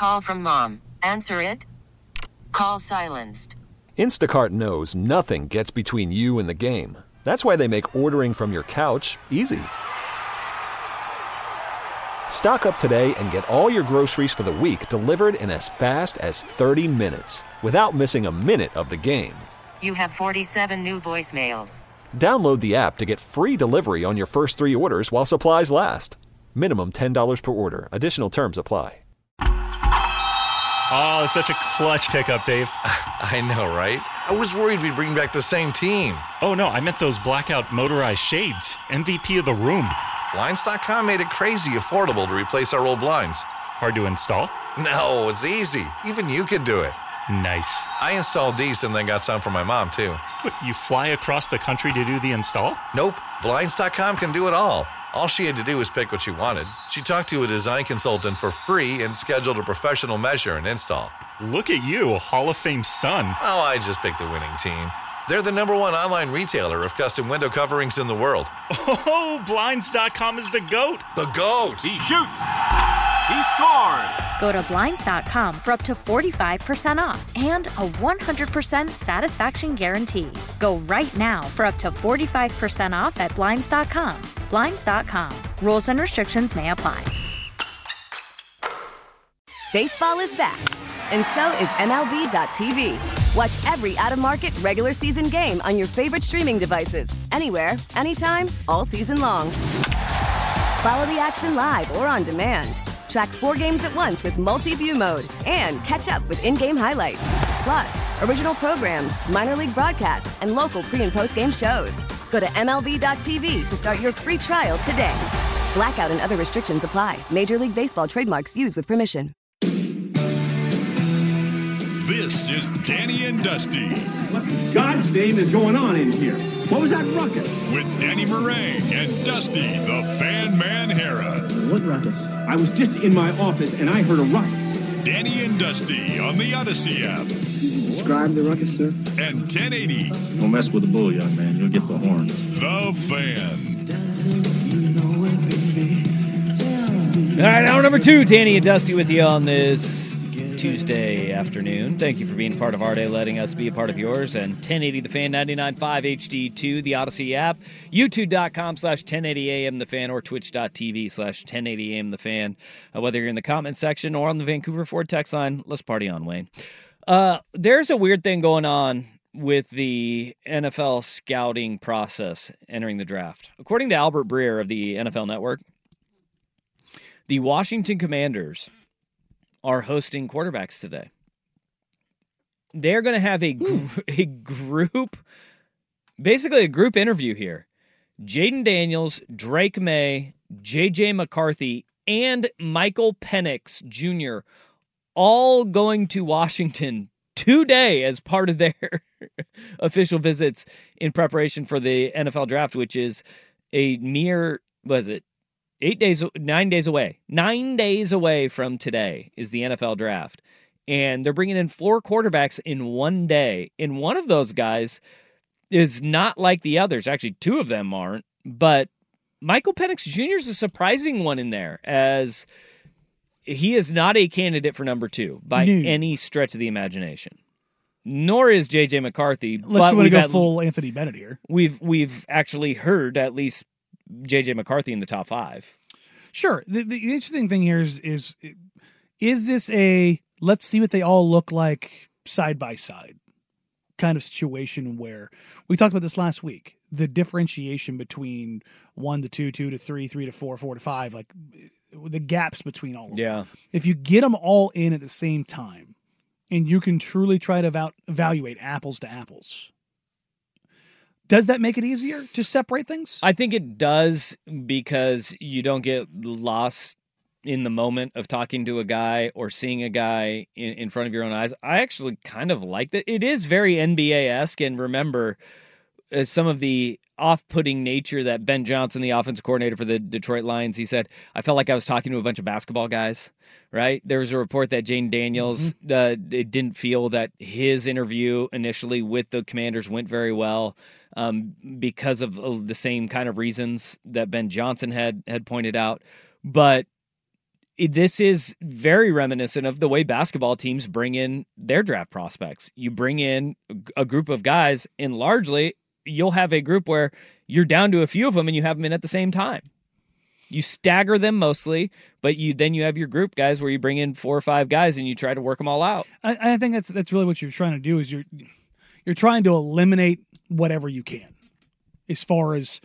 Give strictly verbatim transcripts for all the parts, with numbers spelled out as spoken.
Call from mom. Answer it. Call silenced. Instacart knows nothing gets between you and the game. That's why they make ordering from your couch easy. Stock up today and get all your groceries for the week delivered in as fast as thirty minutes without missing a minute of the game. You have forty-seven new voicemails. Download the app to get free delivery on your first three orders while supplies last. Minimum ten dollars per order. Additional terms apply. Oh, such a clutch pickup, Dave. I know, right? I was worried we'd bring back the same team. Oh, no, I meant those blackout motorized shades. M V P of the room. Blinds dot com made it crazy affordable to replace our old blinds. Hard to install? No, it's easy. Even you could do it. Nice. I installed these and then got some for my mom, too. What, you fly across the country to do the install? Nope. Blinds dot com can do it all. All she had to do was pick what she wanted. She talked to a design consultant for free and scheduled a professional measure and install. Look at you, Hall of Fame son. Oh, I just picked the winning team. They're the number one online retailer of custom window coverings in the world. Oh, Blinds dot com is the GOAT. The GOAT. He shoots. He scores. Go to Blinds dot com for up to forty-five percent off and a one hundred percent satisfaction guarantee. Go right now for up to forty-five percent off at Blinds dot com. Blinds dot com. Rules and restrictions may apply. Baseball is back, and so is M L B dot T V. Watch every out-of-market regular season game on your favorite streaming devices, anywhere, anytime, all season long. Follow the action live or on demand. Track four games at once with multi-view mode and catch up with in-game highlights. Plus, original programs, minor league broadcasts, and local pre- and post-game shows. Go to M L B dot T V to start your free trial today. Blackout and other restrictions apply. Major League Baseball trademarks used with permission. This is Danny and Dusty. What in God's name is going on in here? What was that ruckus? With Danny Meringue and Dusty, the Fan Man Hera. What ruckus? I was just in my office and I heard a ruckus. Danny and Dusty on the Odyssey app. Describe the ruckus, sir. And ten eighty. Don't mess with the bull, young man. You'll get the horns. The Fan. All right, hour number two, Danny and Dusty with you on this Tuesday afternoon. Thank you for being part of our day, letting us be a part of yours. And ten eighty The Fan, ninety-nine point five H D two, the Odyssey app, youtube.com slash 1080am The Fan, or twitch.tv slash 1080am The Fan. Uh, whether you're in the comment section or on the Vancouver Ford text line, let's party on, Wayne. Uh, there's a weird thing going on with the N F L scouting process entering the draft. According to Albert Breer of the N F L Network, the Washington Commanders are hosting quarterbacks today. They're going to have a, gr- a group, basically a group interview here. Jaden Daniels, Drake May, J J McCarthy, and Michael Penix Junior all going to Washington today as part of their official visits in preparation for the N F L draft, which is a mere, what is it, eight days, nine days away. Nine days away from today is the N F L draft. And they're bringing in four quarterbacks in one day. And one of those guys is not like the others. Actually, two of them aren't. But Michael Penix Junior is a surprising one in there, as he is not a candidate for number two by no. any stretch of the imagination. Nor is J J McCarthy. Unless but you want to go at, full Anthony Bennett here. We've we've actually heard at least J J McCarthy in the top five. Sure. The, the interesting thing here is, is, is this a let's see what they all look like side by side kind of situation where we talked about this last week, the differentiation between one to two, two to three, three to four, four to five, like the gaps between all of yeah. them. If you get them all in at the same time and you can truly try to eva- evaluate apples to apples, does that make it easier to separate things? I think it does, because you don't get lost in the moment of talking to a guy or seeing a guy in, in front of your own eyes. I actually kind of like that. It is very N B A-esque, and remember uh, some of the off-putting nature that Ben Johnson, the offensive coordinator for the Detroit Lions, he said, I felt like I was talking to a bunch of basketball guys, right? There was a report that Jaden Daniels mm-hmm. uh, it didn't feel that his interview initially with the Commanders went very well. Um, because of the same kind of reasons that Ben Johnson had had pointed out. But this is very reminiscent of the way basketball teams bring in their draft prospects. You bring in a group of guys, and largely you'll have a group where you're down to a few of them and you have them in at the same time. You stagger them mostly, but you then you have your group guys where you bring in four or five guys and you try to work them all out. I, I think that's that's really what you're trying to do is you're you're trying to eliminate whatever you can as far as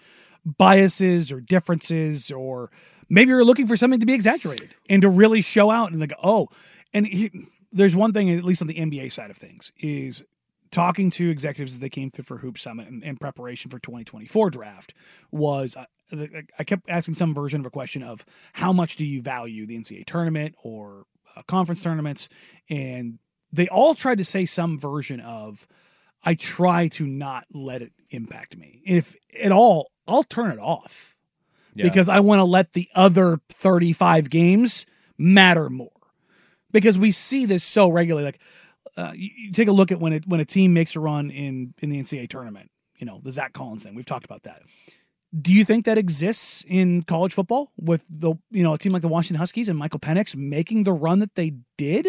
biases or differences, or maybe you're looking for something to be exaggerated and to really show out and like, oh, and he, there's one thing, at least on the N B A side of things, is talking to executives as they came through for Hoop Summit in, in preparation for twenty twenty-four draft was, uh, I kept asking some version of a question of how much do you value the N C double A tournament or uh, conference tournaments? And they all tried to say some version of, I try to not let it impact me. If at all, I'll turn it off yeah. because I want to let the other thirty-five games matter more, because we see this so regularly. Like, Uh, you, you take a look at when it when a team makes a run in, in the N C double A tournament, you know, the Zach Collins thing. We've talked about that. Do you think that exists in college football with the you know a team like the Washington Huskies and Michael Penix making the run that they did?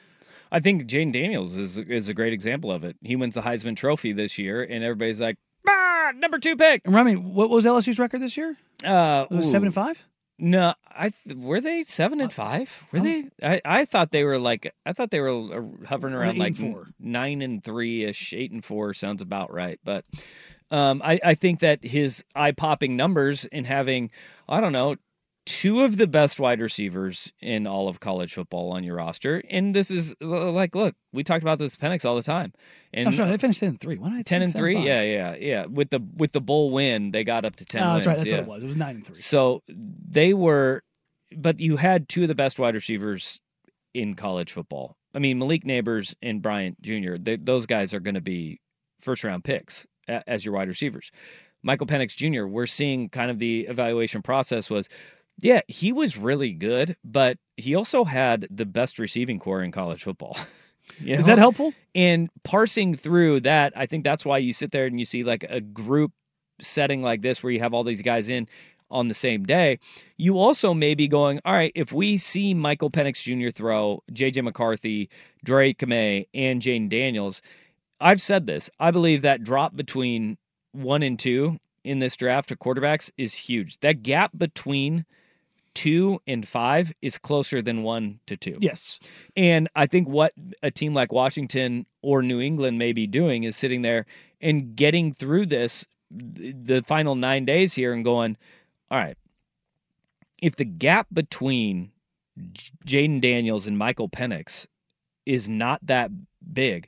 I think Jaden Daniels is is a great example of it. He wins the Heisman Trophy this year, and everybody's like, ah, number two pick. And Remy, what was L S U's record this year? Uh, it was seven and five. No, I th- were they seven and five? Were they? I, I thought they were like I thought they were hovering around like four. nine and three ish. Eight and four sounds about right. But um, I I think that his eye popping numbers in having I don't know two of the best wide receivers in all of college football on your roster, and this is like look, we talked about this with Penix all the time. And I'm sorry, they finished ten and three. Why did I ten and three? Yeah, yeah, yeah. With the with the bowl win, they got up to ten. Oh, wins. that's right. That's yeah. what it was. It was nine and three. So they were, but you had two of the best wide receivers in college football. I mean, Malik Neighbors and Bryant Junior They, those guys are going to be first round picks as your wide receivers. Michael Penix Junior We're seeing kind of the evaluation process was, yeah, he was really good, but he also had the best receiving core in college football. You know? Is that helpful? And parsing through that, I think that's why you sit there and you see like a group setting like this where you have all these guys in on the same day. You also may be going, all right, if we see Michael Penix Junior throw, J J McCarthy, Drake May, and Jaden Daniels, I've said this. I believe that drop between one and two in this draft of quarterbacks is huge. That gap between two and five is closer than one to two. Yes. And I think what a team like Washington or New England may be doing is sitting there and getting through this, the final nine days here and going, all right, if the gap between Jaden Daniels and Michael Penix is not that big,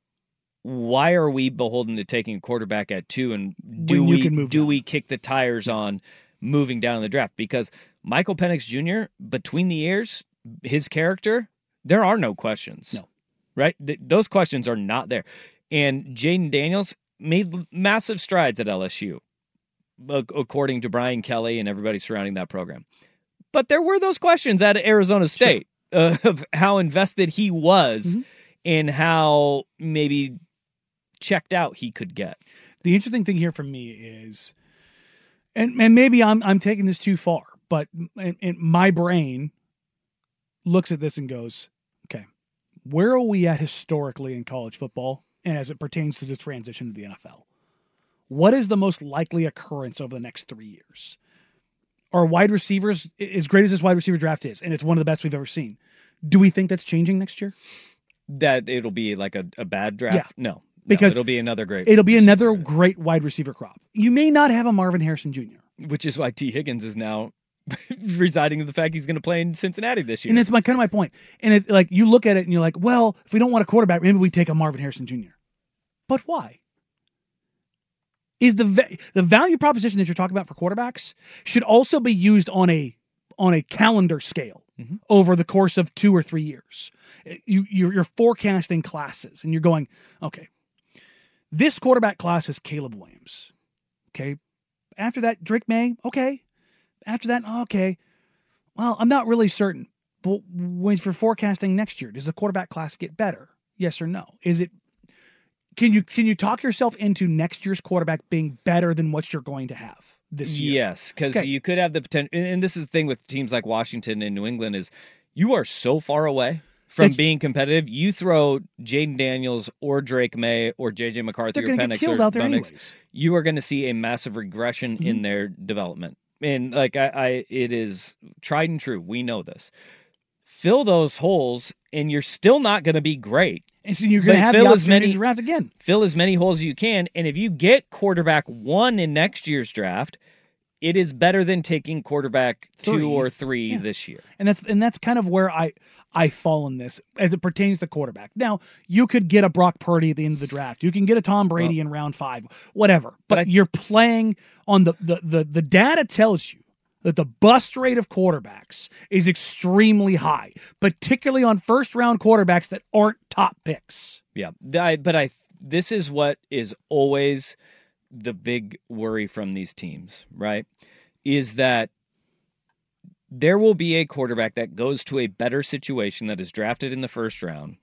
why are we beholden to taking a quarterback at two? And do we do down. we kick the tires on moving down in the draft? Because Michael Penix Junior, between the ears, his character, there are no questions. No. Right? Th- those questions are not there. And Jaden Daniels made massive strides at L S U, according to Brian Kelly and everybody surrounding that program. But there were those questions at Arizona State sure. uh, of how invested he was mm-hmm. and how maybe checked out he could get. The interesting thing here for me is, and, and maybe I'm I'm taking this too far, but and, and my brain looks at this and goes, okay, where are we at historically in college football and as it pertains to the transition to the N F L? What is the most likely occurrence over the next three years? Are wide receivers, as great as this wide receiver draft is, and it's one of the best we've ever seen, do we think that's changing next year? That it'll be like a, a bad draft? Yeah. No. Because no, it'll be another great It'll be another draft. great wide receiver crop. You may not have a Marvin Harrison Junior Which is why T. Higgins is now residing in the fact he's going to play in Cincinnati this year. And that's my kind of my point. And it, like you look at it and you're like, well, if we don't want a quarterback, maybe we take a Marvin Harrison Junior But why? Is the va- the value proposition that you're talking about for quarterbacks should also be used on a on a calendar scale mm-hmm. over the course of two or three years. You you're, you're forecasting classes and you're going, okay, this quarterback class is Caleb Williams. Okay, after that Drake May. Okay, after that, okay. Well, I'm not really certain. But when for forecasting next year, does the quarterback class get better? Yes or no? Is it? Can you can you talk yourself into next year's quarterback being better than what you're going to have this year. Yes, because Okay. you could have the potential, and this is the thing with teams like Washington and New England is you are so far away from That's- being competitive. You throw Jaden Daniels or Drake May or J J McCarthy They're or gonna get Penix killed or out there Bo anyways. Nix, you are going to see a massive regression Mm-hmm. in their development. And like I, I, it is tried and true. We know this. Fill those holes, and you're still not going to be great. And so you're going to But have fill the as opportunity many- to draft again. Fill as many holes as you can, and if you get quarterback one in next year's draft, it is better than taking quarterback Three. two or three Yeah. this year. And that's and that's kind of where I I fall in this as it pertains to quarterback. Now, you could get a Brock Purdy at the end of the draft. You can get a Tom Brady in round five, whatever. But, But I- you're playing on the, the the the data tells you that the bust rate of quarterbacks is extremely high, particularly on first round quarterbacks that aren't top picks. Yeah, I, but I this is what is always the big worry from these teams, right? Is that there will be a quarterback that goes to a better situation that is drafted in the first round,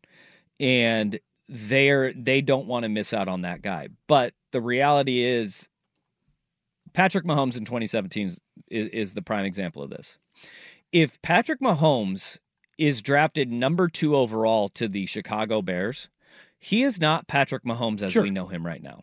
and they're they don't want to miss out on that guy. But the reality is, Patrick Mahomes in twenty seventeen is, is the prime example of this. If Patrick Mahomes is drafted number two overall to the Chicago Bears, he is not Patrick Mahomes as Sure. we know him right now.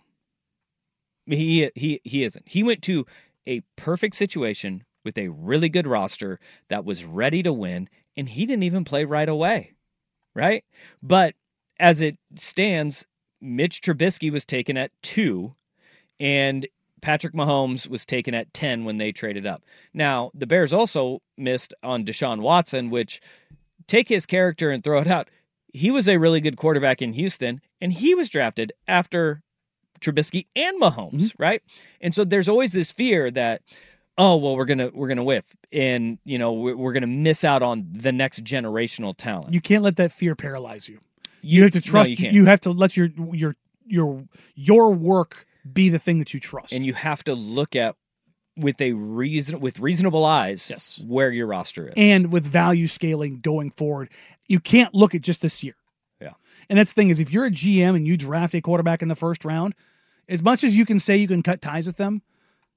He he he isn't. He went to a perfect situation with a really good roster that was ready to win, and he didn't even play right away, right? But as it stands, Mitch Trubisky was taken at two, and Patrick Mahomes was taken at ten when they traded up. Now, the Bears also missed on Deshaun Watson, which, take his character and throw it out, he was a really good quarterback in Houston, and he was drafted after Trubisky and Mahomes, Mm-hmm. right? And so there's always this fear that, oh, well, we're gonna we're gonna whiff, and you know we're, we're gonna miss out on the next generational talent. You can't let that fear paralyze you. You, have to trust. No, you you, can't. you have to let your your your your work be the thing that you trust. And you have to look at with a reason with reasonable eyes Yes. where your roster is. and with value scaling going forward, you can't look at just this year. Yeah. And that's the thing is, if you're a G M and you draft a quarterback in the first round, as much as you can say you can cut ties with them,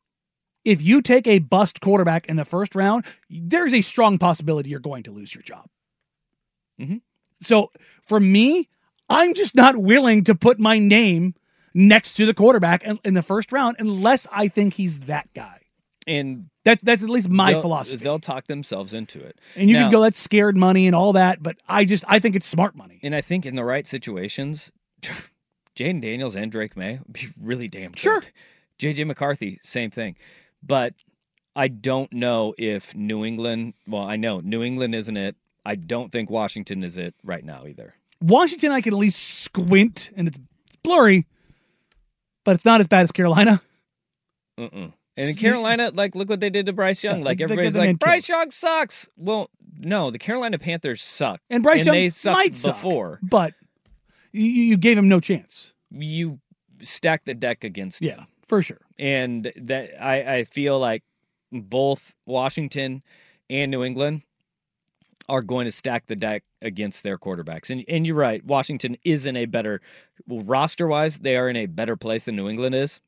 if you take a bust quarterback in the first round, there's a strong possibility you're going to lose your job. Mhm. So for me, I'm just not willing to put my name next to the quarterback in, in the first round unless I think he's that guy. And That's that's at least my they'll- philosophy. They'll talk themselves into it. And you Now- can go, that's scared money and all that, but I just I think it's smart money. And I think in the right situations, Jaden Daniels and Drake May would be really damn good. Sure. J J McCarthy, same thing. But I don't know if New England, well, I know New England isn't it. I don't think Washington is it right now either. Washington, I can at least squint, and it's, it's blurry, but it's not as bad as Carolina. Uh-uh. And in Carolina, like, look what they did to Bryce Young. Like, They got everybody's the man like, Bryce Young sucks. Well, no, the Carolina Panthers suck. And Bryce Young they sucked might suck, before. but you, you gave him no chance. You stack the deck against him. Yeah, for sure. And that I, I feel like both Washington and New England are going to stack the deck against their quarterbacks. And and you're right, Washington is in a better, well, roster-wise, they are in a better place than New England is.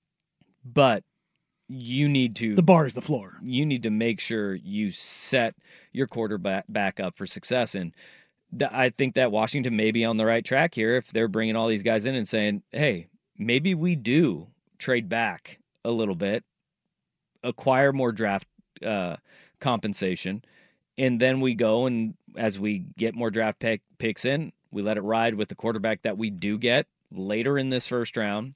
But you need to... The bar is the floor. You need to make sure you set your quarterback back up for success. And th- I think that Washington may be on the right track here if they're bringing all these guys in and saying, hey, maybe we do trade back a little bit, acquire more draft uh, compensation, and then we go and as we get more draft pick, picks in, we let it ride with the quarterback that we do get later in this first round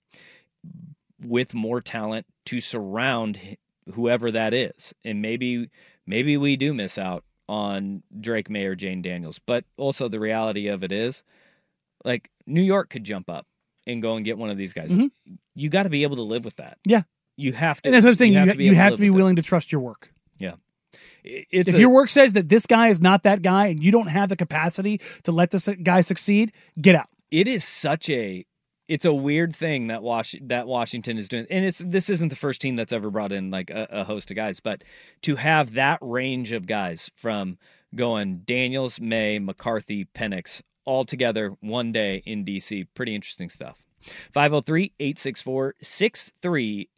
with more talent to surround whoever that is. And maybe maybe we do miss out on Drake May or Jane Daniels. But also the reality of it is, like, New York could jump up and go and get one of these guys. Mm-hmm. You got to be able to live with that. Yeah. You have to. And that's what I'm saying. You, have you to be, you able have to, to be live with willing to trust your work. it. Yeah. It's if a- your work says that this guy is not that guy and you don't have the capacity to let this guy succeed, get out. It is such a it's a weird thing that Wash that Washington is doing, and it's this isn't the first team that's ever brought in like a, a host of guys, but to have that range of guys from going Daniels, May, McCarthy, Penix all together one day in D C, pretty interesting stuff. five oh three, eight six four, six three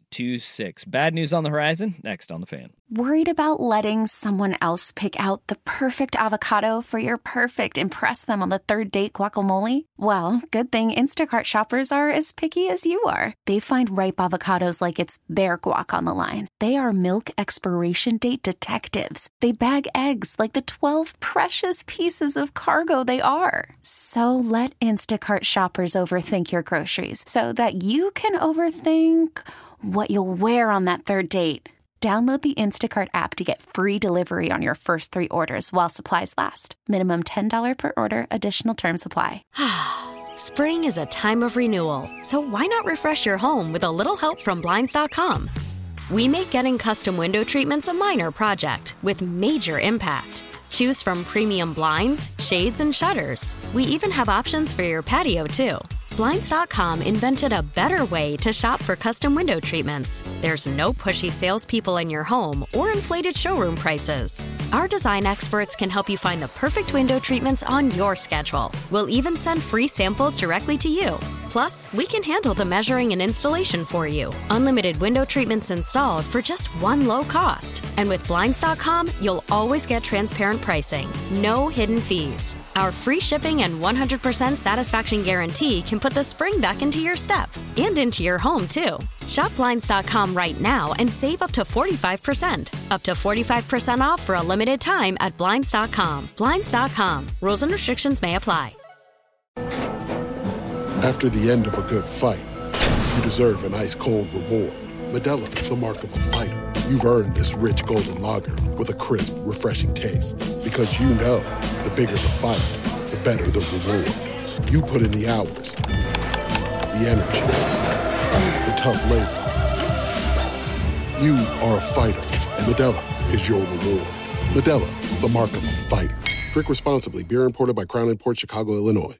two six. Bad news on the horizon, next on The Fan. Worried about letting someone else pick out the perfect avocado for your perfect impress them on the third date guacamole? Well, good thing Instacart shoppers are as picky as you are. They find ripe avocados like it's their guac on the line. They are milk expiration date detectives. They bag eggs like the twelve precious pieces of cargo they are. So let Instacart shoppers overthink your groceries so that you can overthink what you'll wear on that third date. Download the Instacart app to get free delivery on your first three orders while supplies last. Minimum ten dollars per order. Additional terms apply. Spring is a time of renewal, so why not refresh your home with a little help from Blinds dot com? We make getting custom window treatments a minor project with major impact. Choose from premium blinds, shades, and shutters. We even have options for your patio, too. Blinds dot com invented a better way to shop for custom window treatments. There's no pushy salespeople in your home or inflated showroom prices. Our design experts can help you find the perfect window treatments on your schedule. We'll even send free samples directly to you. Plus, we can handle the measuring and installation for you. Unlimited window treatments installed for just one low cost. And with Blinds dot com, you'll always get transparent pricing. No hidden fees. Our free shipping and one hundred percent satisfaction guarantee can put the spring back into your step and into your home, too. Shop Blinds dot com right now and save up to forty-five percent. Up to forty-five percent off for a limited time at Blinds dot com. Blinds dot com. Rules and restrictions may apply. After the end of a good fight, you deserve an ice-cold reward. Modelo is the mark of a fighter. You've earned this rich golden lager with a crisp, refreshing taste. Because you know, the bigger the fight, the better the reward. You put in the hours, the energy, the tough labor. You are a fighter, and Modelo is your reward. Modelo, the mark of a fighter. Drink responsibly. Beer imported by Crown Imports, Chicago, Illinois.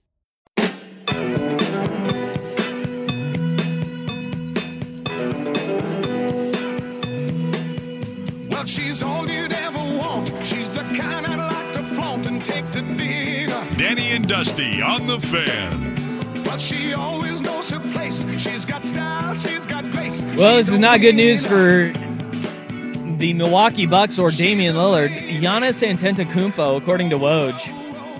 Well, she's all you'd ever want. She's the kind I'd like to flaunt and take to dinner. Danny and Dusty on The Fan. But she always knows her place. She's got style, she's got grace. Well, this is not good news for the Milwaukee Bucks or Damian Lillard. Giannis Antetokounmpo, according to Woj,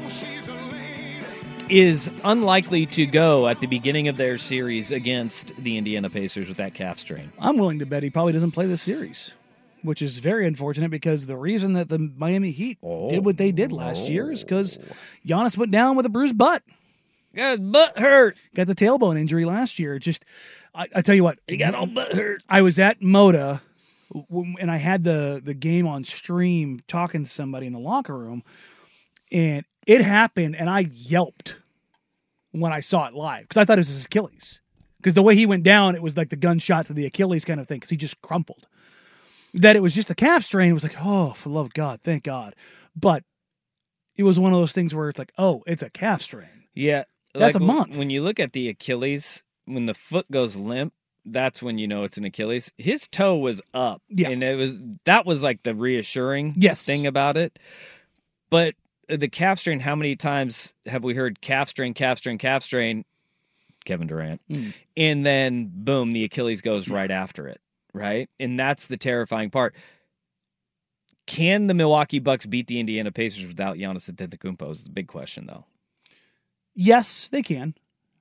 is unlikely to go at the beginning of their series against the Indiana Pacers with that calf strain. I'm willing to bet he probably doesn't play this series, which is very unfortunate because the reason that the Miami Heat oh. did what they did last oh. year is because Giannis went down with a bruised butt. Got his butt hurt. Got the tailbone injury last year. Just, I, I tell you what. He got all butt hurt. I was at Moda, and I had the, the game on stream talking to somebody in the locker room, and it happened, and I yelped when I saw it live because I thought it was his Achilles. Because the way he went down, it was like the gunshot to the Achilles kind of thing because he just crumpled. That it was just a calf strain was like, oh, for the love of God, thank God. But it was one of those things where it's like, oh, it's a calf strain. Yeah. That's like a month. When you look at the Achilles, when the foot goes limp, that's when you know it's an Achilles. His toe was up. Yeah. And it was that was like the reassuring yes. thing about it. But the calf strain, how many times have we heard calf strain, calf strain, calf strain? Kevin Durant. Mm. And then, boom, the Achilles goes yeah. right after it. Right? And that's the terrifying part. Can the Milwaukee Bucks beat the Indiana Pacers without Giannis Antetokounmpo is the big question, though. Yes, they can.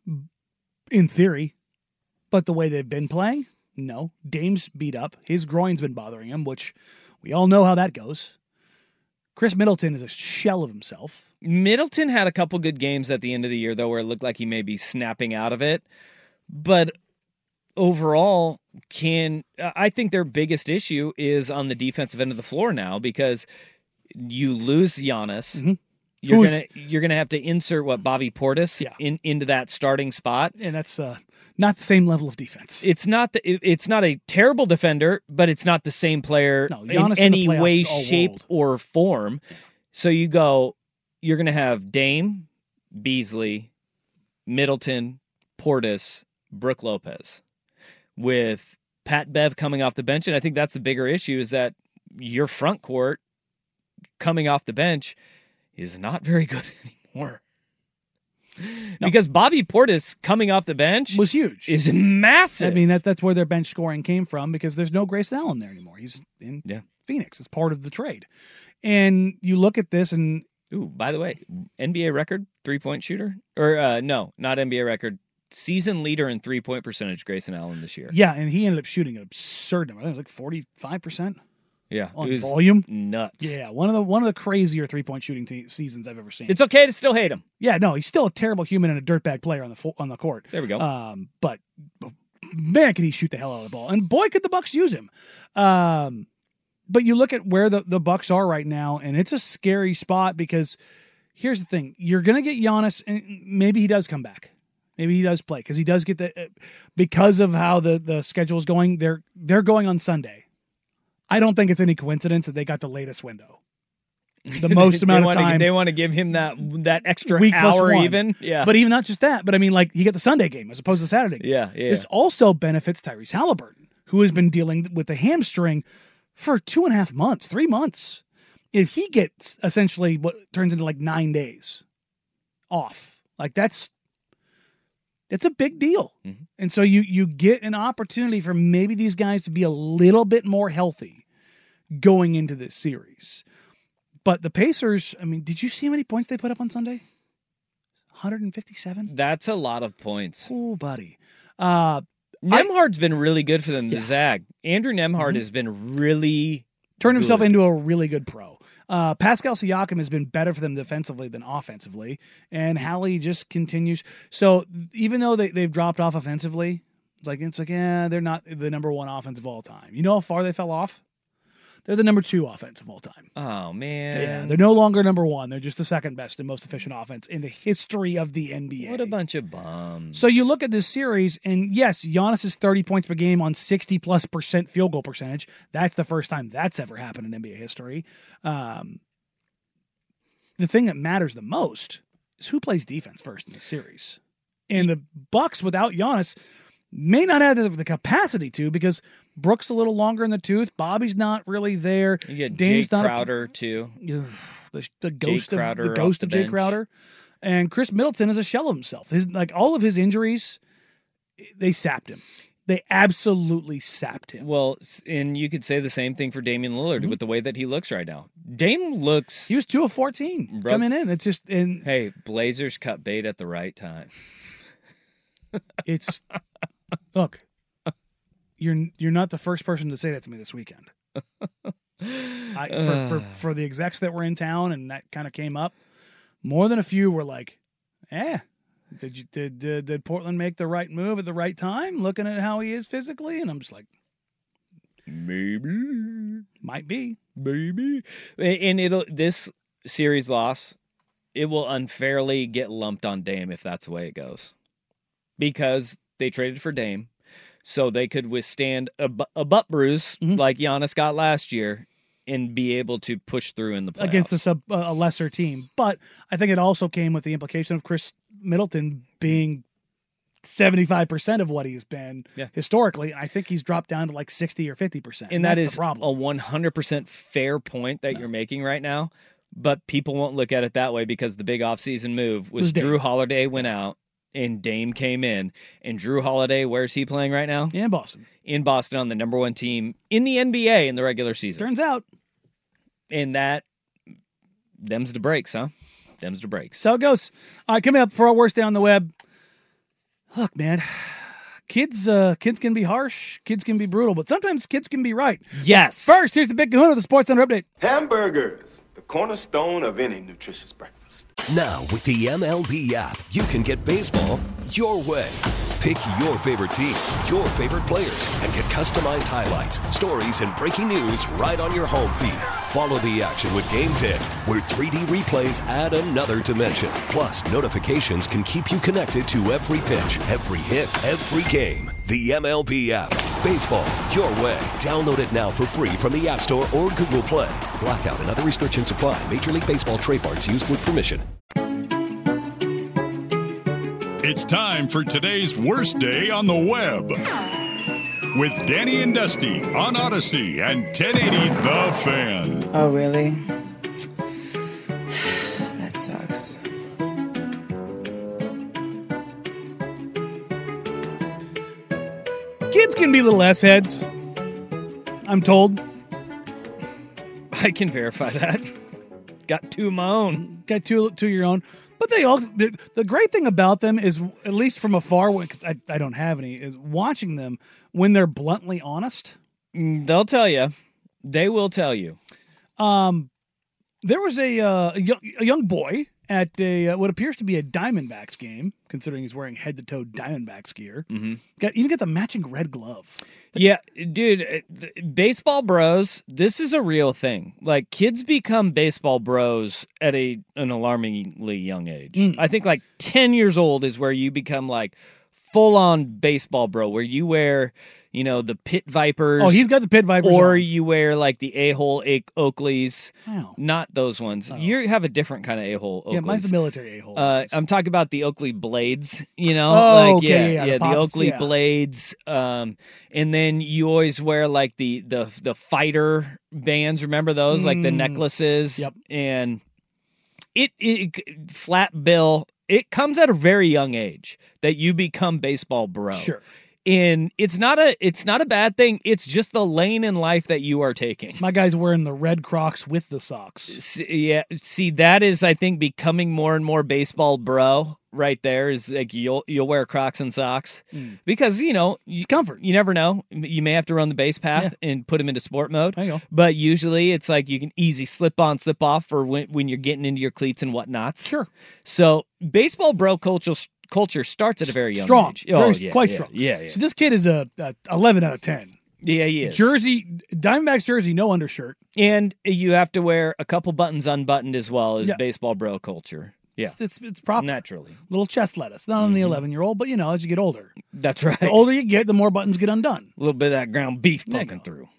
In theory. But the way they've been playing, no. Dame's beat up. His groin's been bothering him, which we all know how that goes. Chris Middleton is a shell of himself. Middleton had a couple good games at the end of the year, though, where it looked like he may be snapping out of it. But overall, can I think their biggest issue is on the defensive end of the floor now because you lose Giannis. Mm-hmm. You're Who's, gonna you're gonna have to insert what Bobby Portis yeah. in, into that starting spot, and that's uh, not the same level of defense. It's not the it, it's not a terrible defender, but it's not the same player no, in any way, shape, world. or form. Yeah. So you go, you're gonna have Dame, Beasley, Middleton, Portis, Brook Lopez, with Pat Bev coming off the bench, and I think that's the bigger issue is that your front court coming off the bench is not very good anymore. No. Because Bobby Portis coming off the bench was huge. Is massive. I mean, that that's where their bench scoring came from because there's no Grayson Allen there anymore. He's in yeah. Phoenix as part of the trade. And you look at this and... Ooh, by the way, N B A record three-point shooter? Or uh, no, not N B A record. Season leader in three-point percentage, Grayson Allen this year. Yeah, and he ended up shooting an absurd number. I think it was like forty-five percent. Yeah, on it was volume. Nuts. Yeah, one of the one of the crazier three-point shooting te- seasons I've ever seen. It's okay to still hate him. Yeah, no, he's still a terrible human and a dirtbag player on the fo- on the court. There we go. Um, but man, could he shoot the hell out of the ball? And boy, could the Bucks use him. Um, but you look at where the, the Bucks are right now, and it's a scary spot because here's the thing: you're going to get Giannis, and maybe he does come back. Maybe he does play because he does get the because of how the, the schedule is going. They're they're going on Sunday. I don't think it's any coincidence that they got the latest window, the most amount of time. To, they want to give him that that extra week hour, even. Yeah, but even not just that. But I mean, like you get the Sunday game as opposed to Saturday game. Yeah, yeah. This also benefits Tyrese Halliburton, who has been dealing with the hamstring for two and a half months, three months. If he gets essentially what turns into like nine days off, like that's. It's a big deal. Mm-hmm. And so you you get an opportunity for maybe these guys to be a little bit more healthy going into this series. But the Pacers, I mean, did you see how many points they put up on Sunday? one hundred fifty-seven? That's a lot of points. Oh, buddy. Uh, Nembhard's I, been really good for them, the yeah. Zag. Andrew Nembhard mm-hmm. has been really Turned good. himself into a really good pro. Uh, Pascal Siakam has been better for them defensively than offensively, and Hallie just continues. So even though they, they've dropped off offensively, it's like it's like yeah, they're not the number one offense of all time. You know how far they fell off? They're the number two offense of all time. Oh man, yeah, they're no longer number one. They're just the second best and most efficient offense in the history of the N B A. What a bunch of bums. So you look at this series, and yes, Giannis is thirty points per game on sixty plus percent field goal percentage. That's the first time that's ever happened in N B A history. Um, the thing that matters the most is who plays defense first in the series. And the Bucks without Giannis may not have the, the capacity to because Brooks a little longer in the tooth. Bobby's not really there. You get Dame's Jay not Crowder a, too. The, the ghost Jay of the ghost the of Jay bench. Crowder, and Chris Middleton is a shell of himself. His like all of his injuries, they sapped him. They absolutely sapped him. Well, and you could say the same thing for Damian Lillard mm-hmm. with the way that he looks right now. Dame looks. He was two of fourteen bro, coming in. It's just in. Hey, Blazers cut bait at the right time. It's look. You're you're not the first person to say that to me this weekend. I, for, for for the execs that were in town and that kind of came up, more than a few were like, "Eh, did you did, did did Portland make the right move at the right time? Looking at how he is physically," and I'm just like, maybe, might be, maybe, and it'll this series loss, it will unfairly get lumped on Dame if that's the way it goes, because they traded for Dame. So they could withstand a, a butt bruise mm-hmm. like Giannis got last year and be able to push through in the playoffs. Against a, sub, a lesser team. But I think it also came with the implication of Chris Middleton being seventy-five percent of what he's been yeah. historically. I think he's dropped down to like sixty or fifty percent. And, and that is a one hundred percent fair point that no. you're making right now. But people won't look at it that way because the big offseason move was, was Drew Holiday went out. And Dame came in, and Drew Holiday, where's he playing right now? In Boston. In Boston on the number one team in the N B A in the regular season. Turns out. And that, them's the breaks, huh? Them's the breaks. So it goes. All right, coming up for our worst day on the web. Look, man, kids uh, kids can be harsh, kids can be brutal, but sometimes kids can be right. Yes. First, here's the Big Kahuna, the Sports Center update. Hamburgers, the cornerstone of any nutritious breakfast. Now, with the M L B app, you can get baseball your way. Pick your favorite team, your favorite players, and get customized highlights, stories, and breaking news right on your home feed. Follow the action with Game Day, where three D replays add another dimension. Plus, notifications can keep you connected to every pitch, every hit, every game. The M L B app. Baseball your way. Download it now for free from the App Store or Google Play. Blackout and other restrictions apply. Major League Baseball trademarks used with permission. It's time for today's worst day on the web. With Danny and Dusty on Odyssey and ten eighty The Fan. Oh, really? That sucks. kids can be little S-heads, I'm told. I can verify that. Got two of my own. Got two, two of your own. But they also, the, the great thing about them is, at least from afar, because I, I don't have any, is watching them when they're bluntly honest. They'll tell you. They will tell you. Um, there was a, uh, a, young, a young boy at a uh, what appears to be a Diamondbacks game, considering he's wearing head-to-toe Diamondbacks gear. Mm-hmm. Got even got the matching red glove. Yeah, dude, baseball bros, this is a real thing. Like, kids become baseball bros at a an alarmingly young age. Mm. I think, like, ten years old is where you become, like, full-on baseball bro, where you wear, you know, the Pit Vipers. Oh, he's got the Pit Vipers Or on. you wear, like, the A-hole a- Oakleys. Wow. Not those ones. Oh. You have a different kind of A-hole Oakleys. Yeah, mine's the military A-hole. Uh, I'm talking about the Oakley Blades, you know? Oh, like, okay, yeah, yeah, yeah, the the, pops, Oakley yeah. Blades. Um, and then you always wear, like, the the the fighter bands. Remember those? Like, the Mm. necklaces. Yep. And it, it, flat bill, it comes at a very young age that you become baseball bro. Sure. And it's not a it's not a bad thing. It's just the lane in life that you are taking. My guy's wearing the red Crocs with the socks. See, yeah, see, that is, I think, becoming more and more baseball bro. Right there is like you'll you'll wear Crocs and socks Mm. because you know you, It's comfort. You never know. You may have to run the base path and put them into sport mode. There you go. But usually it's like you can easy slip on, slip off for when when you're getting into your cleats and whatnots. Sure. So baseball bro culture culture starts at a very young Strong. age. Very, yeah, quite yeah, strong. Yeah, yeah. So this kid is a, a eleven out of ten. Yeah, he is. Jersey, Diamondbacks jersey, no undershirt. And you have to wear a couple buttons unbuttoned as well as Yeah. baseball bro culture. Yeah, It's, it's, it's proper. naturally. Little chest lettuce. Not on the eleven-year-old, but, you know, as you get older. That's right. The older you get, the more buttons get undone. A little bit of that ground beef There you poking go. through.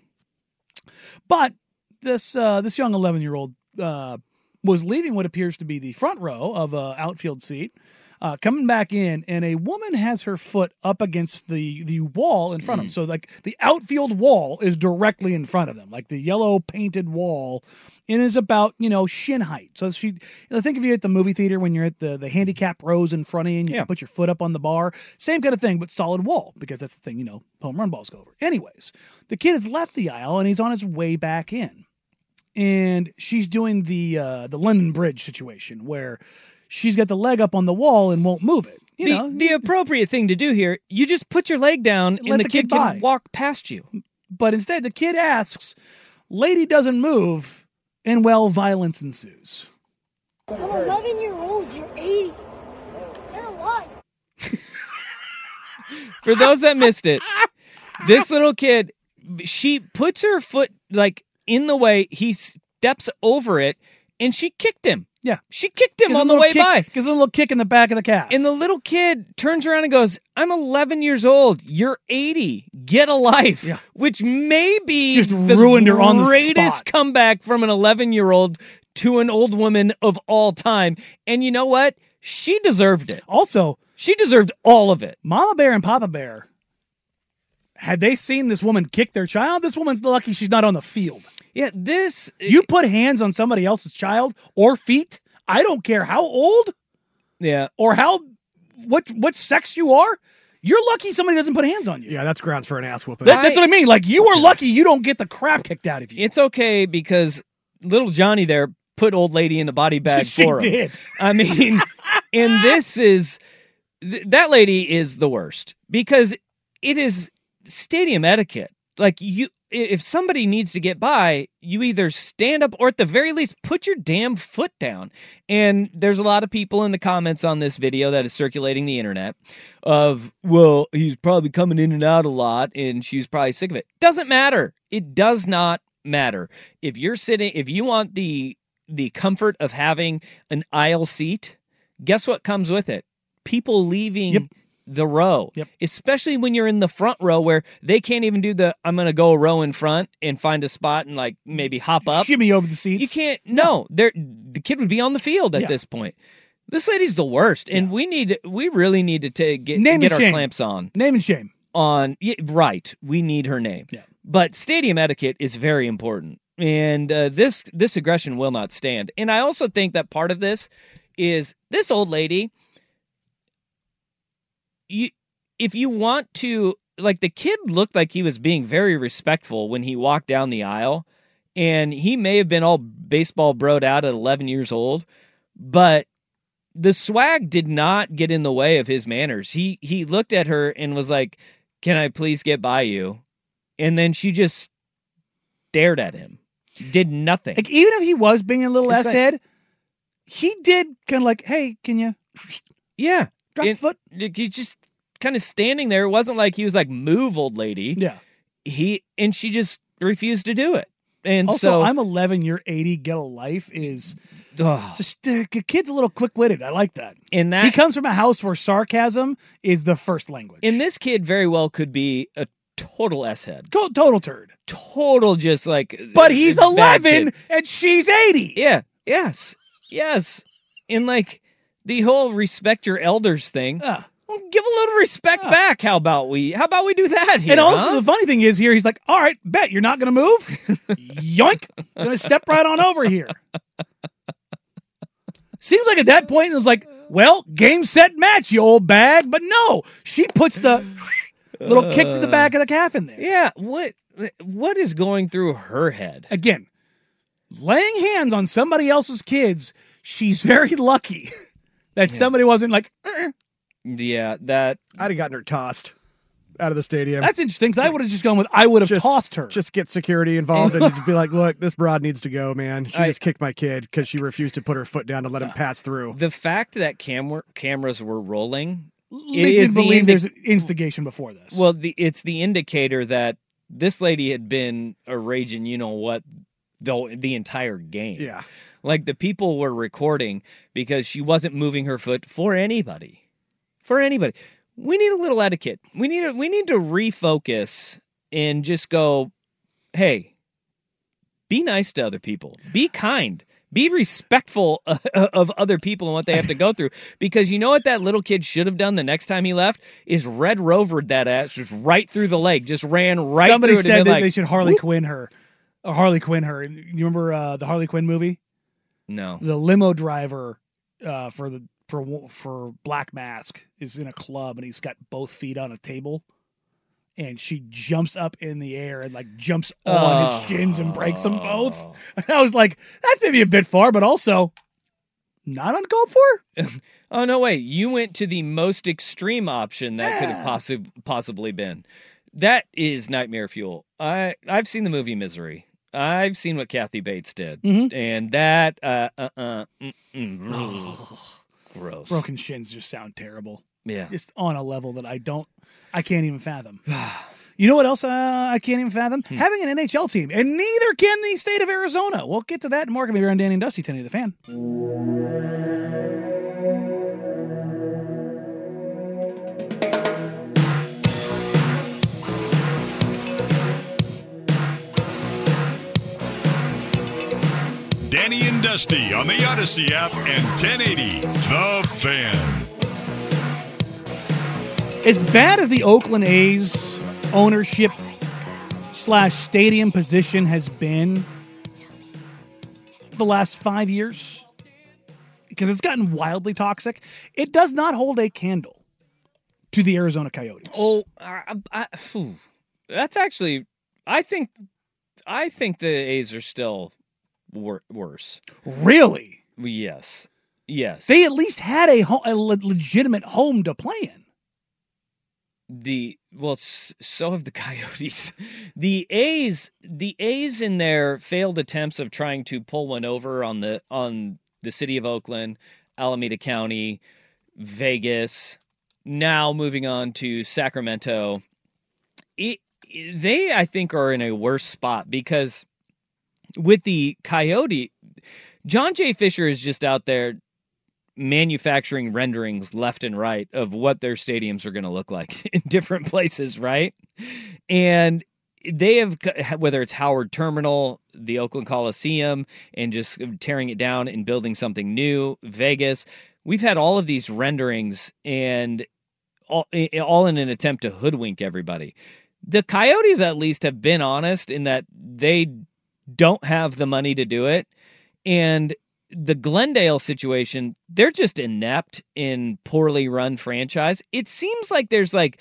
But this uh, this young eleven-year-old uh, was leaving what appears to be the front row of a outfield seat, uh, coming back in, and a woman has her foot up against the, the wall in front of him. So, like, the outfield wall is directly in front of them, like the yellow painted wall, and is about, you know, shin height. So she, you know, think of you at the movie theater when you're at the, the handicap rows in front of you and you Yeah. can put your foot up on the bar. Same kind of thing, but solid wall, because that's the thing, you know, home run balls go over. Anyways, the kid has left the aisle and he's on his way back in. And she's doing the uh, the London Bridge situation where she's got the leg up on the wall and won't move it. You the, know, the appropriate thing to do here, you just put your leg down Let and the, the kid, kid by. can walk past you. but instead the kid asks, lady doesn't move, and well, violence ensues. I'm eleven years old. You're eighty. You're alive. For those that missed it, this little kid, she puts her foot like in the way, he steps over it, and she kicked him. Yeah. She kicked him Gives a on the little way kick- by. Gives a little kick in the back of the calf. And the little kid turns around and goes, I'm eleven years old. You're eighty. Get a life. Yeah. Which may be Just the ruined her on the greatest spot. comeback from an eleven-year-old to an old woman of all time. And you know what? She deserved it. Also, She deserved all of it. Mama Bear and Papa Bear, had they seen this woman kick their child, this woman's lucky she's not on the field. Yeah, this... You put hands on somebody else's child or feet, I don't care how old Yeah. or how what what sex you are, you're lucky somebody doesn't put hands on you. Yeah, that's grounds for an ass whooping. That- that's what I mean. Like, you are lucky you don't get the crap kicked out of you. It's okay because little Johnny there put old lady in the body bag She for him. did. I mean, and this is... Th- that lady is the worst because it is stadium etiquette. Like, you, if somebody needs to get by, you either stand up or at the very least put your damn foot down. And there's a lot of people in the comments on this video that is circulating the internet of, well, he's probably coming in and out a lot and she's probably sick of it. Doesn't matter. It does not matter. If you're sitting, if you want the the comfort of having an aisle seat, guess what comes with it? People leaving Yep. the row, Yep. especially when you're in the front row where they can't even do the, I'm going to go a row in front and find a spot and like maybe hop up. Shimmy over the seats. You can't, no, they're, the kid would be on the field at Yeah. this point. This lady's the worst. And we need, we really need to take, get, Name get and our shame. clamps on. Name and shame. On, yeah, right. We need her name. Yeah. But stadium etiquette is very important. And uh, this, this aggression will not stand. And I also think that part of this is this old lady, you, if you want to like the kid looked like he was being very respectful when he walked down the aisle, and he may have been all baseball broed out at eleven years old, but the swag did not get in the way of his manners. He he looked at her and was like, "Can I please get by you?" And then she just stared at him, did nothing. Like, even if he was being a little It's S-head, like- he did kind of like, "Hey, can you?" Yeah. Drop And foot. He's just kind of standing there. It wasn't like he was like, "Move, old lady." Yeah. He and she just refused to do it. And Also, so I'm eleven, you're eighty, get a life is Ugh. just uh, kid's a little quick-witted. I like that. And that He comes from a house where sarcasm is the first language. and this kid very well could be a total S-head. Go, total turd. Total just like But he's bad eleven kid. and she's eighty. Yeah. Yes. Yes. And like the whole respect your elders thing. Uh, Well, give a little respect back. How about we? How about we do that here? and also, huh? the funny thing is here, he's like, "All right, bet you're not going to move. Yoink. Going to step right on over here." Seems like at that point, it was like, well, game, set, match, you old bag. But no, she puts the little kick to the back of the calf in there. Yeah. What? What is going through her head? Again, laying hands on somebody else's kids, she's very lucky that somebody wasn't like, "Eh." Yeah, that I'd have gotten her tossed out of the stadium. That's interesting, because I would have just gone with, I would have Just- tossed her. Just get security involved and just be like, look, this broad needs to go, man. She I- just kicked my kid because she refused to put her foot down to let him pass through. the fact that camera cameras were rolling Lead is me to the believe indi- there's instigation before this. well, the it's the indicator that this lady had been a raging, you know what, the the entire game. Yeah. Like the people were recording because she wasn't moving her foot for anybody. For anybody. We need a little etiquette. We need to, we need to refocus and just go, hey, be nice to other people. Be kind. Be respectful of other people and what they have to go through. Because you know what that little kid should have done the next time he left? Is Red Rovered that ass just right through the leg. Just ran right Somebody through it. said and that been like, they should Harley whoop. Quinn her. Or Harley Quinn her. You remember uh, the Harley Quinn movie? No. The limo driver uh, for the for for Black Mask is in a club and he's got both feet on a table, and she jumps up in the air and like jumps on Oh. his shins and breaks them both. And I was like, that's maybe a bit far, but also not uncalled for. Oh, no, wait. You went to the most extreme option that could have possi- possibly been. That is nightmare fuel. I, I've seen the movie Misery. I've seen what Kathy Bates did. Mhm. And that, uh, uh, uh, mm, mm, gross. Broken shins just sound terrible. Yeah. Just on a level that I don't, I can't even fathom. You know what else uh, I can't even fathom? Hmm. Having an N H L team, and neither can the state of Arizona. We'll get to that and more. Gonna be here on Danny and Dusty, ten eighty The Fan. Danny and Dusty on the Odyssey app and ten eighty The Fan. As bad as the Oakland A's ownership slash stadium position has been the last five years, because it's gotten wildly toxic, it does not hold a candle to the Arizona Coyotes. Oh, I, I, phew. That's actually, I think, I think the A's are still wor- worse. Really? Yes. Yes. They at least had a, ho- a le- legitimate home to play in. The well, s- so have the Coyotes. The A's, the A's in their failed attempts of trying to pull one over on the on the city of Oakland, Alameda County, Vegas, now moving on to Sacramento. It, they, I think, are in a worse spot because with the Coyote, John J. Fisher is just out there manufacturing renderings left and right of what their stadiums are going to look like in different places, right? And they have, whether it's Howard Terminal, the Oakland Coliseum, and just tearing it down and building something new, Vegas, we've had all of these renderings and all, all in an attempt to hoodwink everybody. The Coyotes at least have been honest in that they don't have the money to do it. And the Glendale situation, they're just inept in poorly run franchise. It seems like there's like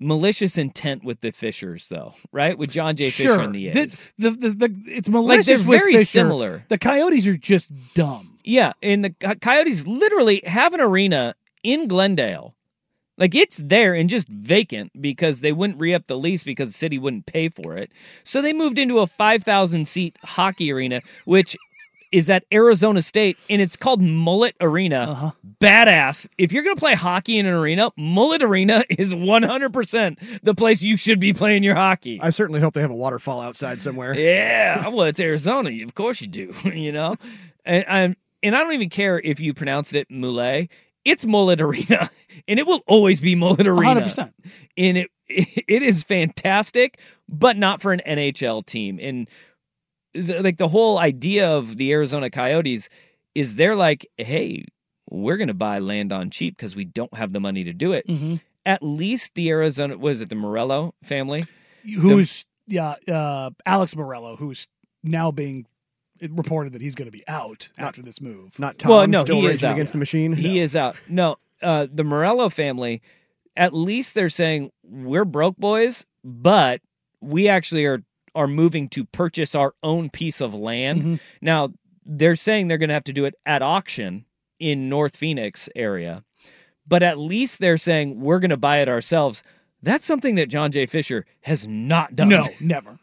malicious intent with the Fishers, though, right? With John J. Sure. Fisher and the A's. The, the, the, the, it's Like, malicious they're with very Fisher. similar. The Coyotes are just dumb. Yeah, and the Co- Coyotes literally have an arena in Glendale. Like, it's there and just vacant because they wouldn't re-up the lease because the city wouldn't pay for it. So they moved into a five thousand seat hockey arena, which is at Arizona State, and it's called Mullet Arena. Uh-huh. Badass. If you're going to play hockey in an arena, Mullet Arena is one hundred percent the place you should be playing your hockey. I certainly hope they have a waterfall outside somewhere. Yeah, well, it's Arizona. Of course you do, you know? And, I'm, and I don't even care if you pronounced it Mullet. It's Mullet Arena, and it will always be Mullet Arena. one hundred percent. And it, it is fantastic, but not for an N H L team. And the, like the whole idea of the Arizona Coyotes is they're like, hey, we're going to buy land on cheap because we don't have the money to do it. Mm-hmm. At least the Arizona, was it the Morello family? Who's, the, yeah, uh, Alex Morello, who's now being reported that he's going to be out not, after this move. Not Tom, well, no, still he raging is out. against the machine? He no. is out. No, uh, the Morello family, at least they're saying, we're broke boys, but we actually are are moving to purchase our own piece of land. Mm-hmm. Now, they're saying they're going to have to do it at auction in North Phoenix area, but at least they're saying we're going to buy it ourselves. That's something that John J. Fisher has not done. No, never.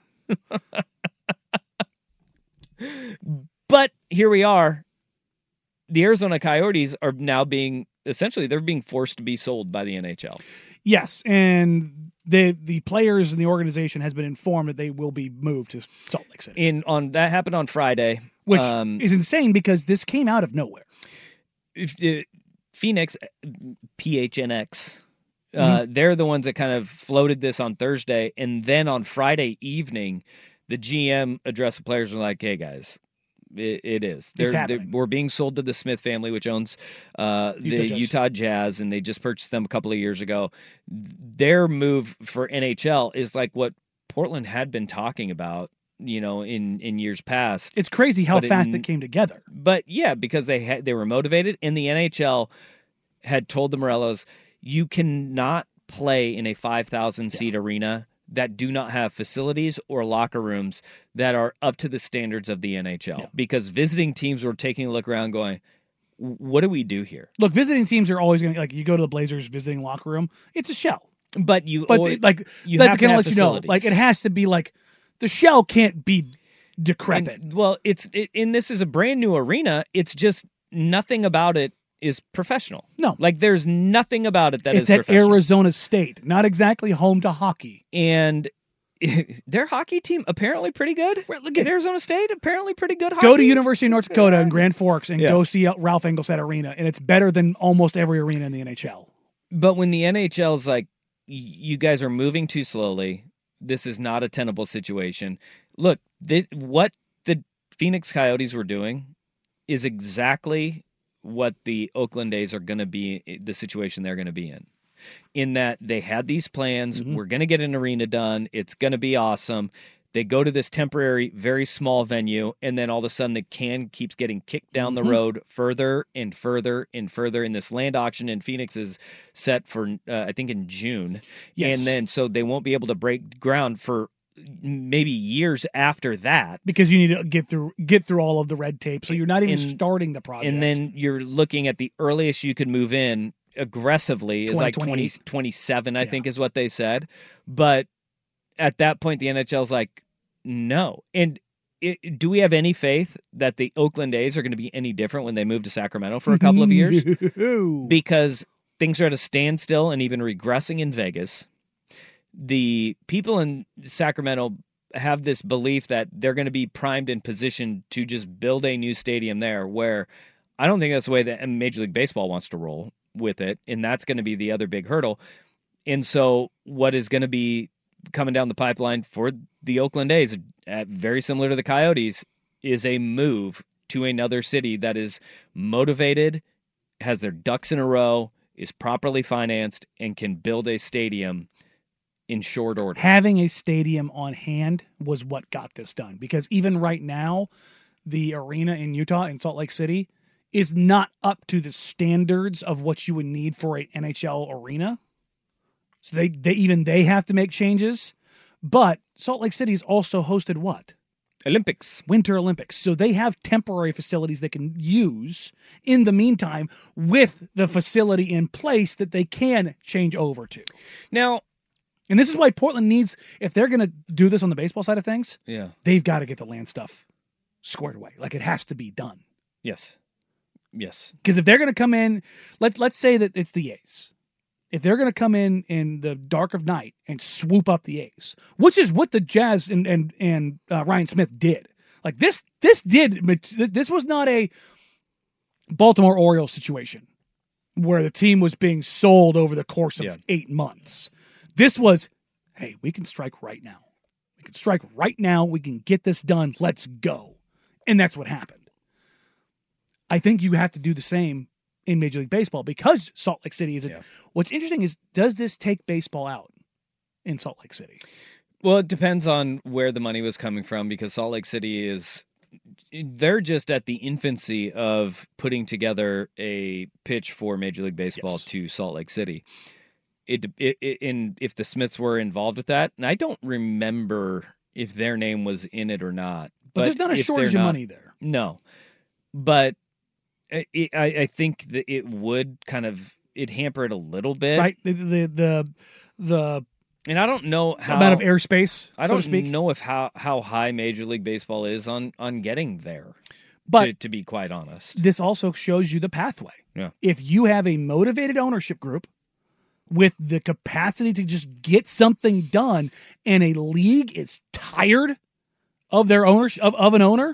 But here we are. The Arizona Coyotes are now being, essentially, they're being forced to be sold by the N H L. Yes, and the the players and the organization has been informed that they will be moved to Salt Lake City. In on that happened on Friday, which um, is insane because this came out of nowhere. If, uh, Phoenix, P H N X, uh, Mm-hmm. they're the ones that kind of floated this on Thursday, and then on Friday evening, the G M addressed the players and were like, "Hey guys, it, it is. They're, they're we're being sold to the Smith family, which owns uh, the Utah Jazz. Utah Jazz, and they just purchased them a couple of years ago. Their move for N H L is like what Portland had been talking about, you know, in, in years past. It's crazy how But fast it, it came together. But yeah, because they had they were motivated, and the N H L had told the Morellos, you cannot play in a five thousand seat yeah. arena that do not have facilities or locker rooms that are up to the standards of the N H L. Yeah. Because visiting teams were taking a look around going, what do we do here? Look, visiting teams are always going to, like, you go to the Blazers visiting locker room, it's a shell. But you, but always, like, you that's have going to to let let you know, like, it has to be like, the shell can't be decrepit. And, well, it's, it, and this is a brand new arena. It's just nothing about it is professional. No. Like, there's nothing about it that it's is at professional. Arizona State, not exactly home to hockey. And their hockey team apparently pretty good. Look at Arizona State, apparently pretty good hockey. Go to University of North Dakota in Grand Forks and yeah. go see Ralph Engelstad Arena, and it's better than almost every arena in the N H L. But when the N H L is like, you guys are moving too slowly, this is not a tenable situation. Look, this, what the Phoenix Coyotes were doing is exactly what the Oakland A's are going to be, the situation they're going to be in. In that they had these plans, mm-hmm. we're going to get an arena done, it's going to be awesome. They go to this temporary, very small venue, and then all of a sudden the can keeps getting kicked down the mm-hmm. road further and further and further. And this land auction in Phoenix is set for, uh, I think, in June. Yes. And then so they won't be able to break ground for maybe years after that, because you need to get through get through all of the red tape. So you're not even and, starting the project. And then you're looking at the earliest you could move in aggressively is like twenty twenty-seven, I yeah. think is what they said. But at that point, the N H L's like, no. And it, do we have any faith that the Oakland A's are going to be any different when they move to Sacramento for a couple of years? Because things are at a standstill and even regressing in Vegas. The people in Sacramento have this belief that they're going to be primed and positioned to just build a new stadium there, where I don't think that's the way that Major League Baseball wants to roll with it, and that's going to be the other big hurdle. And so what is going to be coming down the pipeline for the Oakland A's, uh, very similar to the Coyotes, is a move to another city that is motivated, has their ducks in a row, is properly financed, and can build a stadium in short order. Having a stadium on hand was what got this done, because even right now, the arena in Utah, in Salt Lake City, is not up to the standards of what you would need for an N H L arena. So they, they even they have to make changes. But Salt Lake City has also hosted what? Olympics. Winter Olympics. So they have temporary facilities they can use in the meantime with the facility in place that they can change over to. Now, and this is why Portland needs, if they're going to do this on the baseball side of things, yeah, they've got to get the land stuff squared away. Like it has to be done. Yes. Yes. Because if they're going to come in, let's let's say that it's the A's. If they're going to come in in the dark of night and swoop up the A's, which is what the Jazz and and and uh, Ryan Smith did, like this this did this was not a Baltimore Orioles situation where the team was being sold over the course of yeah. eight months. This was, hey, we can strike right now. We can strike right now. We can get this done. Let's go, and that's what happened. I think you have to do the same in Major League Baseball because Salt Lake City is a, yeah. What's interesting is, does this take baseball out in Salt Lake City? Well, it depends on where the money was coming from because Salt Lake City is, they're just at the infancy of putting together a pitch for Major League Baseball yes. to Salt Lake City. It, it, it in if the Smiths were involved with that, and I don't remember if their name was in it or not. But, but there's not a shortage of not, money there. No, but It, I, I think that it would kind of it hamper it a little bit, right? The the the, the and I don't know how amount of airspace. I so don't to speak. know if how, how high Major League Baseball is on on getting there. But to, to be quite honest, this also shows you the pathway. Yeah, if you have a motivated ownership group with the capacity to just get something done, and a league is tired of their ownership of, of an owner.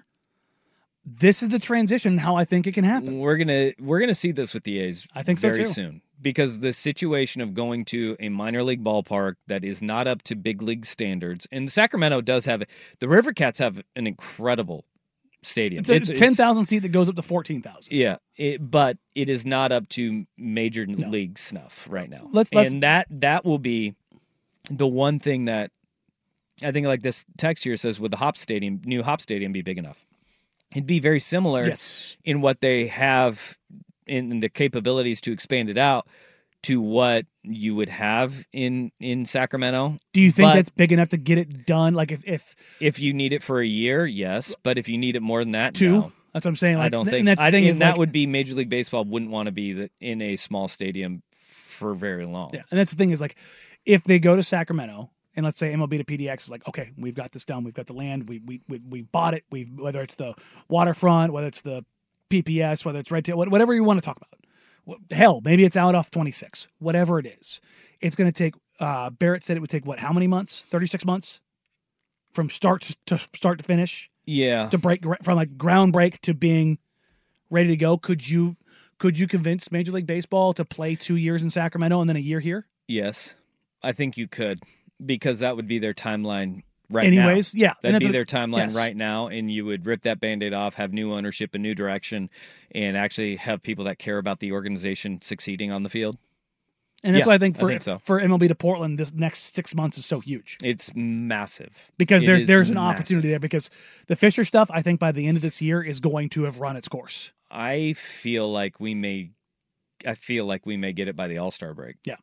This is the transition how I think it can happen. We're gonna we're gonna see this with the A's I think so very too. soon. Because the situation of going to a minor league ballpark that is not up to big league standards, and Sacramento does have the River Cats have an incredible stadium. It's a it's, ten thousand seat that goes up to fourteen thousand. Yeah, it, but it is not up to major no. league snuff right now. Let's, let's, and that that will be the one thing that I think, like this text here says, would the Hop Stadium, new Hop Stadium, be big enough? It'd be very similar yes. in what they have in the capabilities to expand it out to what you would have in, in Sacramento. Do you think but that's big enough to get it done? Like if, if if you need it for a year, yes. But if you need it more than that, two. No. That's what I'm saying. Like, I don't think and that's the I, thing and is that like, would be Major League Baseball wouldn't want to be the, in a small stadium for very long. Yeah, and that's the thing is like if they go to Sacramento. And let's say M L B to P D X is like, okay, we've got this done. We've got the land. We we we, we bought it. We whether it's the waterfront, whether it's the P P S, whether it's right to whatever you want to talk about. Hell, maybe it's out off twenty-six. Whatever it is, it's going to take. Uh, Barrett said it would take what? How many months? thirty-six months from start to start to finish. Yeah, to break from like ground break to being ready to go. Could you could you convince Major League Baseball to play two years in Sacramento and then a year here? Yes, I think you could. Because that would be their timeline right Anyways, now. Anyways, yeah. That'd be their timeline yes. right now, and you would rip that Band-Aid off, have new ownership, a new direction, and actually have people that care about the organization succeeding on the field. And that's yeah, why I think for I think so. for M L B to Portland, this next six months is so huge. It's massive. Because it there's there's an massive. opportunity there because the Fisher stuff, I think by the end of this year, is going to have run its course. I feel like we may I feel like we may get it by the All-Star break. Yeah.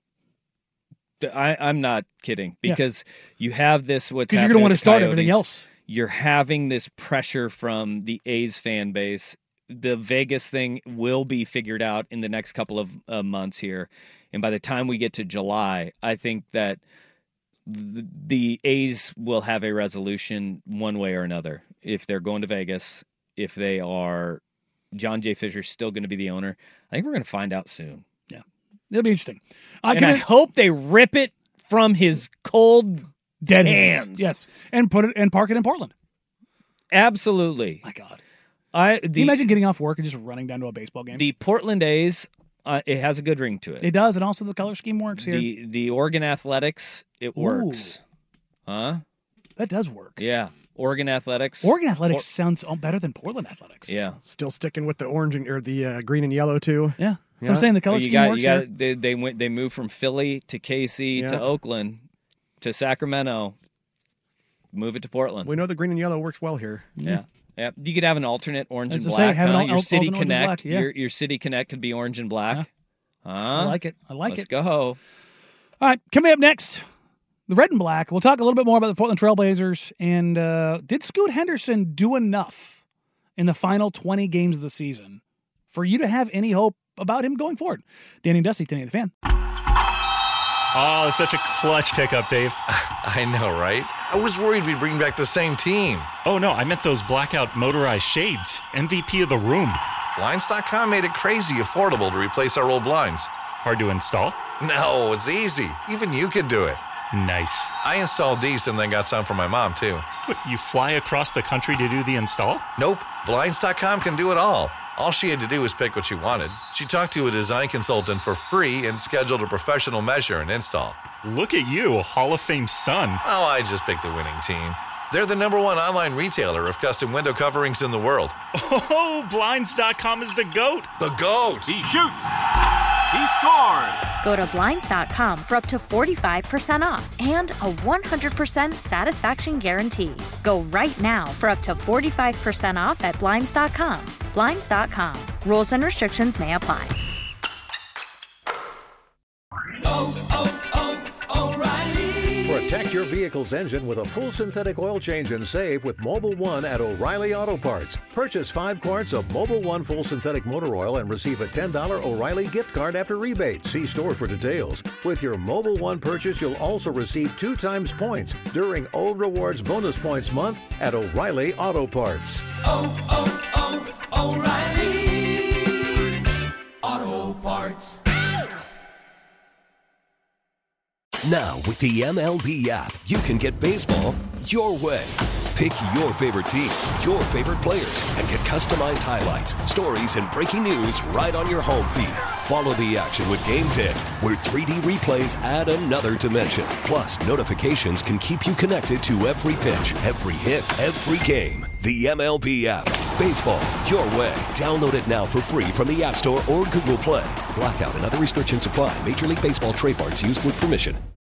I, I'm not kidding because yeah. you have this what's because you're going to want to start everything else. You're having this pressure from the A's fan base. The Vegas thing will be figured out in the next couple of uh, months here, and by the time we get to July, I think that the, the A's will have a resolution one way or another. If they're going to Vegas, if they are, John J. Fisher still going to be the owner. I think we're going to find out soon. It'll be interesting. I, and I hope they rip it from his cold, dead hands. hands. Yes, and put it and park it in Portland. Absolutely. My God, I. The, Can you imagine getting off work and just running down to a baseball game? The Portland A's, uh, it has a good ring to it. It does, and also the color scheme works here. The the Oregon Athletics, it works. Ooh. Huh? That does work. Yeah, Oregon Athletics. Oregon Athletics or- sounds better than Portland Athletics. Yeah, still sticking with the orange and or the uh, green and yellow too. Yeah. So yeah. I'm saying the color well, you scheme got, works you got, here. They, they went. They moved from Philly to K C yeah. to Oakland to Sacramento. Move it to Portland. We know the green and yellow works well here. Yeah, yeah. You could have an alternate orange and black. Say, have huh? an, your al- City al- Connect. Black, yeah. Your your City Connect could be orange and black. Yeah. Huh? I like it. I like Let's it. Let's go. All right, coming up next, the Red and Black. We'll talk a little bit more about the Portland Trailblazers. And uh, did Scoot Henderson do enough in the final twenty games of the season for you to have any hope about him going forward? Danny and Dusty, ten eighty The Fan. Oh, such a clutch pickup, Dave. I know, right? I was worried we'd bring back the same team. Oh, no, I meant those blackout motorized shades. M V P of the room. Blinds dot com made it crazy affordable to replace our old blinds. Hard to install? No, it's easy. Even you could do it. Nice. I installed these and then got some for my mom, too. What, you fly across the country to do the install? Nope. Blinds dot com can do it all. All she had to do was pick what she wanted. She talked to a design consultant for free and scheduled a professional measure and install. Look at you, a Hall of Fame son. Oh, I just picked the winning team. They're the number one online retailer of custom window coverings in the world. Oh, Blinds dot com is the GOAT. The GOAT! He shoots! He scores! Go to Blinds dot com for up to forty-five percent off and a one hundred percent satisfaction guarantee. Go right now for up to forty-five percent off at Blinds dot com. Blinds dot com. Rules and restrictions may apply. Oh, oh, oh, O'Reilly! Protect your vehicle's engine with a full synthetic oil change and save with Mobil one at O'Reilly Auto Parts. Purchase five quarts of Mobil one full synthetic motor oil and receive a ten dollars O'Reilly gift card after rebate. See store for details. With your Mobil one purchase, you'll also receive two times points during O Rewards Bonus Points Month at O'Reilly Auto Parts. Oh, oh, oh, O'Reilly Auto Parts. Now, with the M L B app, you can get baseball your way. Pick your favorite team, your favorite players, and get customized highlights, stories, and breaking news right on your home feed. Follow the action with Game ten, where three D replays add another dimension. Plus, notifications can keep you connected to every pitch, every hit, every game. The M L B app. Baseball your way. Download it now for free from the App Store or Google Play. Blackout and other restrictions apply. Major League Baseball trademarks used with permission.